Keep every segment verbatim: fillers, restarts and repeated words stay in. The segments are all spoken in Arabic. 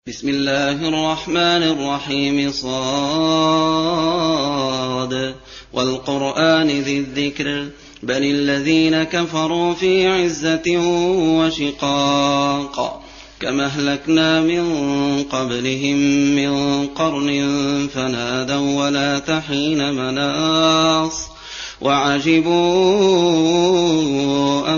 بسم الله الرحمن الرحيم صاد والقرآن ذي الذكر بل الذين كفروا في عزة وشقاق كما أهلكنا من قبلهم من قرن فنادوا ولا تحين مناص وعجبوا أن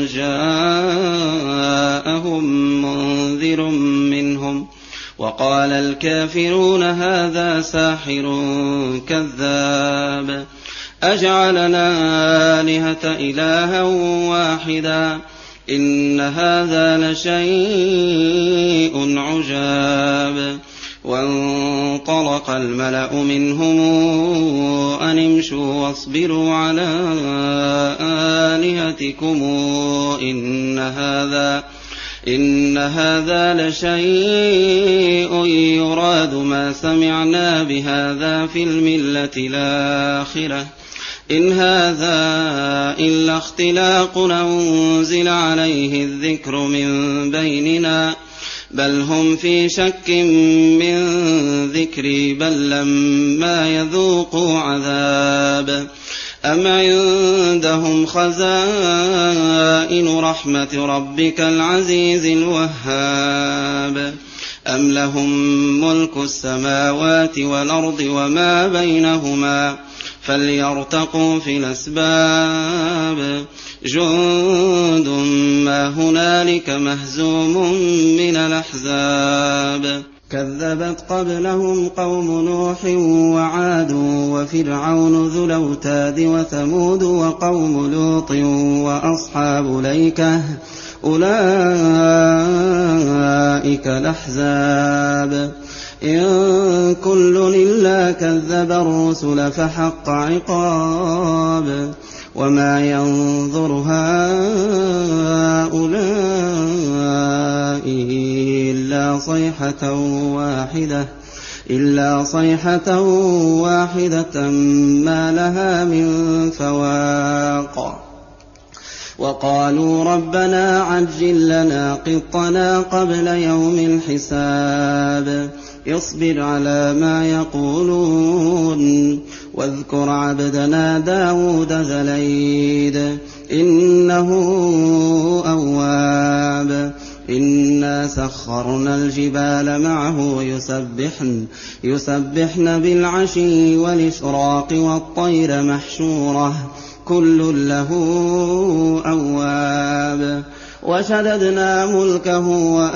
جاءهم منذر منهم وقال الكافرون هذا ساحر كذاب أجعلنا آلهة إلها واحدا إن هذا لشيء عجاب وانطلق الملأ منهم أن امشوا واصبروا على آلهتكم إن هذا إن هذا لشيء يراد ما سمعنا بهذا في الملة الآخرة إن هذا إلا اختلاق أنزل عليه الذكر من بيننا بل هم في شك من ذكري بل لما يذوقوا عذاب أم عندهم خزائن رحمة ربك العزيز الوهاب أم لهم ملك السماوات والأرض وما بينهما فليرتقوا في الأسباب جند ما هنالك مهزوم من الأحزاب كذبت قبلهم قوم نوح وعاد وفرعون ذو الأوتاد وثمود وقوم لوط وأصحاب الأيكة أولئك الأحزاب إن كل إلا كذب الرسل فحق عقاب وما ينظر هؤلاء إلا صيحة واحدة إلا صيحة واحدة ما لها من فواق وقالوا ربنا عجل لنا قطنا قبل يوم الحساب اصبر على ما يقولون واذكر عبدنا داود ذا الأيد إنه أواب إنا سخرنا الجبال معه يسبحن, يسبحن بالعشي والإشراق والطير محشورة كل له أواب وشددنا ملكه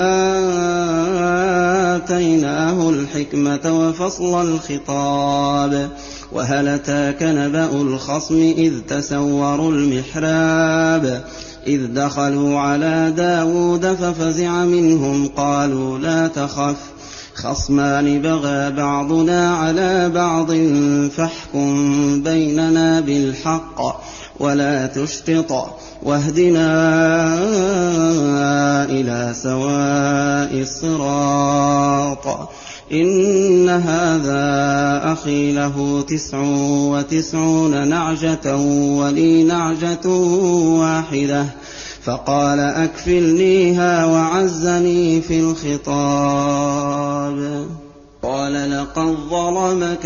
وآتيناه الحكمة وفصل الخطاب وهل أتاك نبأ الخصم إذ تسوروا المحراب إذ دخلوا على داود ففزع منهم قالوا لا تخف خصمان بغى بعضنا على بعض فاحكم بيننا بالحق ولا تشطط واهدنا إلى سواء الصراط إن هذا أخي له تسع وتسعون نعجة ولي نعجة واحدة فقال أكفلنيها وعزني في الخطاب قال لقد ظلمك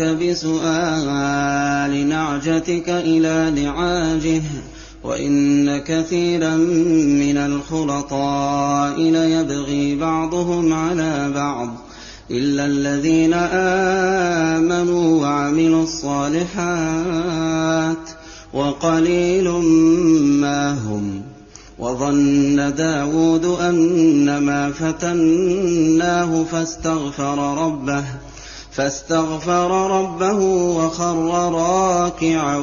بسؤال نعجتك إلى نعاجه وإن كثيرا من الخلطاء ليبغي بعضهم على بعض إلا الذين آمنوا وعملوا الصالحات وقليل ما هم وظن داود أنما فتناه فاستغفر ربه فاستغفر ربه وخر راكعا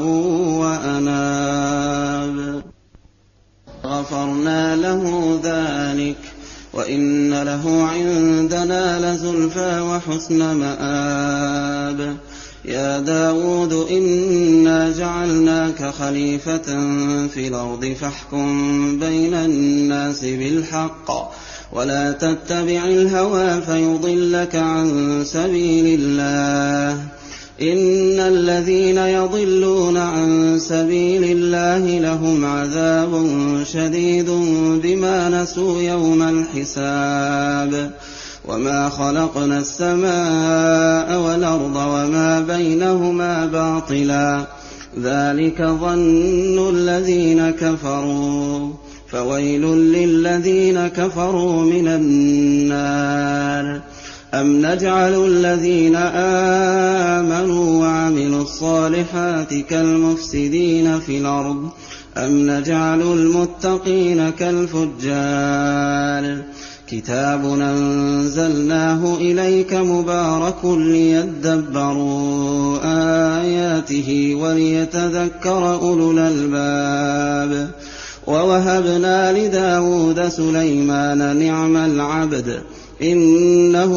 وأناب غفرنا له ذلك وإن له عندنا لزلفى وحسن مآب يا داود إنا جعلناك خليفة في الأرض فاحكم بين الناس بالحق ولا تتبع الهوى فيضلك عن سبيل الله إن الذين يضلون عن سبيل الله لهم عذاب شديد بما نسوا يوم الحساب وما خلقنا السماء والأرض وما بينهما باطلا ذلك ظن الذين كفروا فويل للذين كفروا من النار أم نجعل الذين آمنوا وعملوا الصالحات كالمفسدين في الأرض أم نجعل المتقين كالفجار كتاب أنزلناه إليك مبارك ليدبروا آياته وليتذكر أولو الألباب ووهبنا لداود سليمان نعم العبد إنه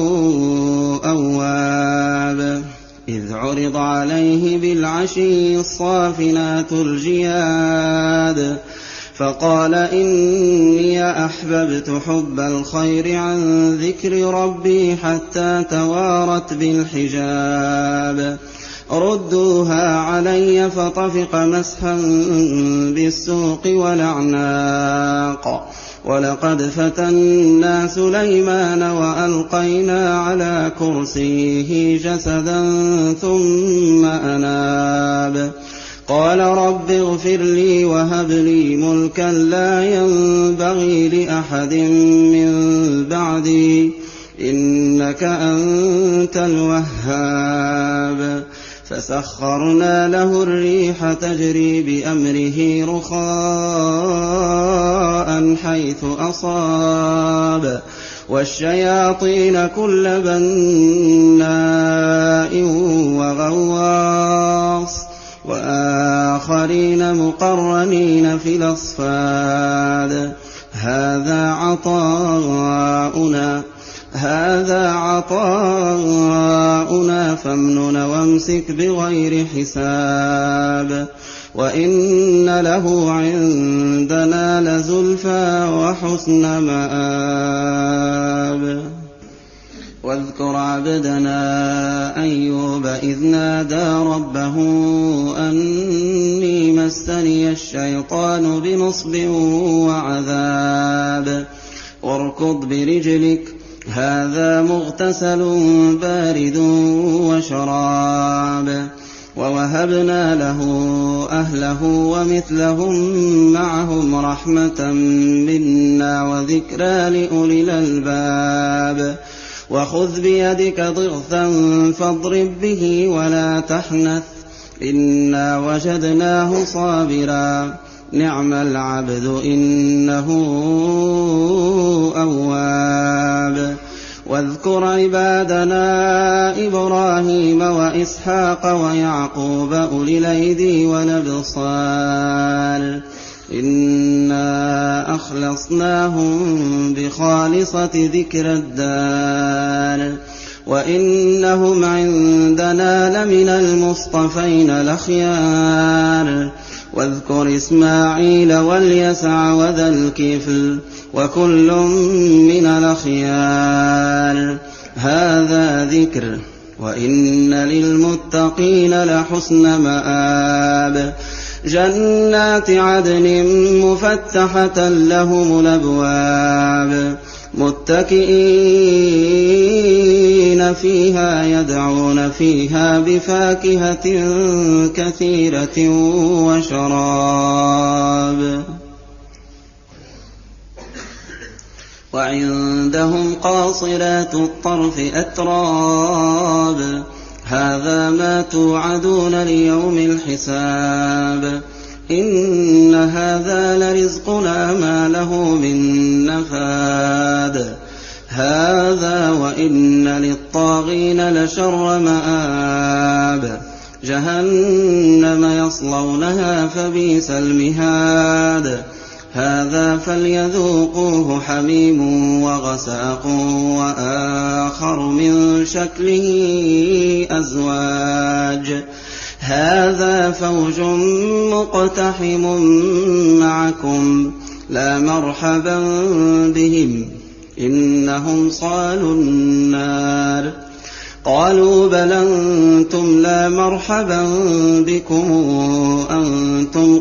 أواب إذ عرض عليه بالعشي الصافنات الجياد فقال إني أحببت حب الخير عن ذكر ربي حتى توارت بالحجاب ردوها علي فطفق مسحا بالسوق والأعناق ولقد فتنا سليمان وألقينا على كرسيه جسدا ثم أناب قال رب اغفر لي وهب لي ملكا لا ينبغي لأحد من بعدي إنك أنت الوهاب فسخرنا له الريح تجري بأمره رخاء حيث أصاب والشياطين كل بناء وغواص وآخرين مقرنين في الأصفاد هذا عطاؤنا هذا عطاؤنا فامنن وامسك بغير حساب وإن له عندنا لزلفى وحسن مآب واذكر عبدنا أيوب إذ نادى ربه أني مسني الشيطان بنصب وعذاب واركض برجلك هذا مغتسل بارد وشراب ووهبنا له أهله ومثلهم معهم رحمة منا وذكرى لأولي الألباب وخذ بيدك ضغثا فاضرب به ولا تحنث إنا وجدناه صابرا نعم العبد إنه أواب واذكر عبادنا إبراهيم وإسحاق ويعقوب أولي الأيدي والأبصار إنا أخلصناهم بخالصة ذكر الدار وإنهم عندنا لمن المصطفين الأخيار واذكر إسماعيل واليسع وذا الكفل وكل من الأخيار هذا ذكر وإن للمتقين لحسن مآب جنات عدن مفتحة لهم الأبواب متكئين فيها يدعون فيها بفاكهة كثيرة وشراب وعندهم قاصرات الطرف أتراب هذا ما توعدون ليوم الحساب إن هذا لرزقنا ما له من نفاد هذا وإن للطاغين لشر مآب جهنم يصلونها فبئس المهاد هذا فليذوقوه حميم وغساق وآخر من شكله أزواج هذا فوج مقتحم معكم لا مرحبا بهم إنهم صالوا النار قالوا بل أنتم لا مرحبا بكم أنتم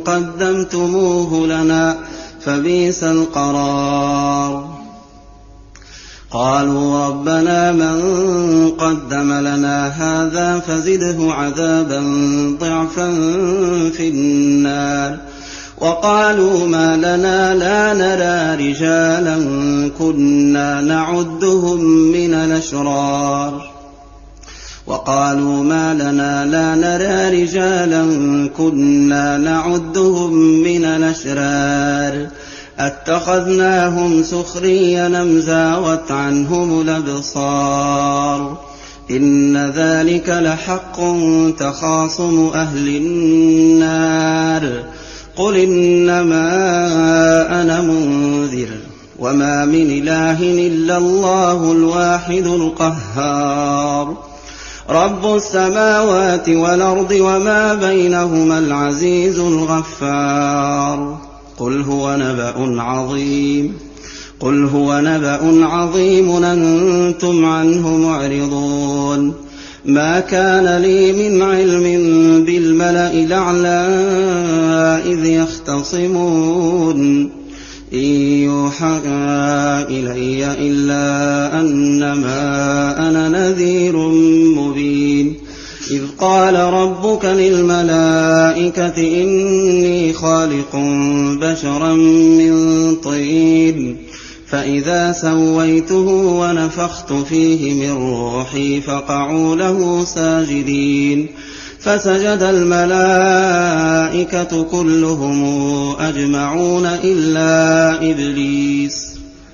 قدمتموه لنا فبئس القرار قالوا ربنا من قدم لنا هذا فزده عذابا ضعفا في النار. وقالوا ما لنا لا نرى رجالا كنا نعدهم من الأشرار وقالوا ما لنا لا نرى رجالا كنا نعدهم من الأشرار أتخذناهم سخريا أم زاغت عنهم الأبصار إن ذلك لحق تخاصم أهل النار قل إنما أنا منذر وما من إله إلا الله الواحد القهار رب السماوات والأرض وما بينهما العزيز الغفار قل هو نبأ عظيم قل هو نبأ عظيم أنتم عنه معرضون ما كان لي من علم بالملأ الأعلى إذ يختصمون إن يوحى إلي إلا أنما أنا نذير مبين إذ قال ربك للملائكة إني خالق بشرا من طين فإذا سويته ونفخت فيه من روحي فقعوا له ساجدين فسجد الملائكة كلهم أجمعون إلا إبليس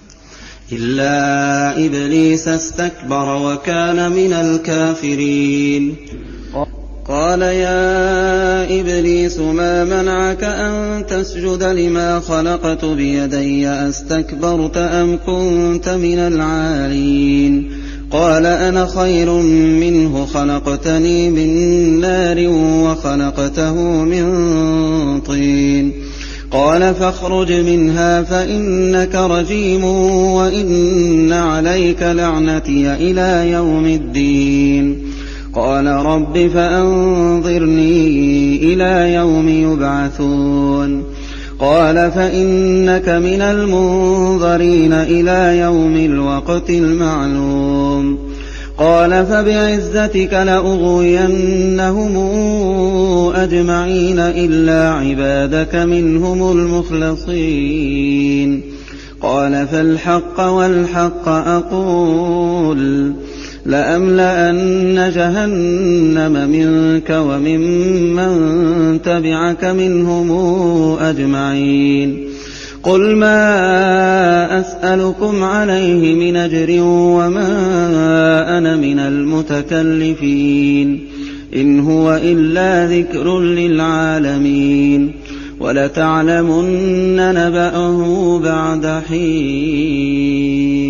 إلا إبليس استكبر وكان من الكافرين قال يا إبليس ما منعك أن تسجد لما خلقت بيدي أستكبرت أم كنت من العالين قال أنا خير منه خلقتني من نار وخلقته من طين قال فاخرج منها فإنك رجيم وإن عليك لعنتي إلى يوم الدين قال رب فأنظرني إلى يوم يبعثون قال فإنك من المنظرين إلى يوم الوقت المعلوم قال فبعزتك لأغوينهم أجمعين إلا عبادك منهم المخلصين قال فالحق والحق أقول لأملأن جهنم منك وممن تبعك منهم أجمعين قل ما أسألكم عليه من أجر وما أنا من المتكلفين إن هو إلا ذكر للعالمين ولتعلمن نبأه بعد حين